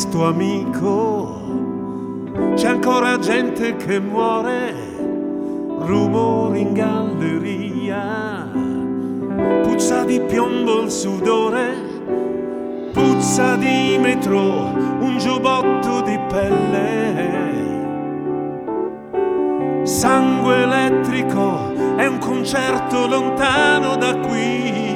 questo amico, c'è ancora gente che muore, rumori in galleria, puzza di piombo il sudore, puzza di metro, un giubbotto di pelle, sangue elettrico, è un concerto lontano da qui.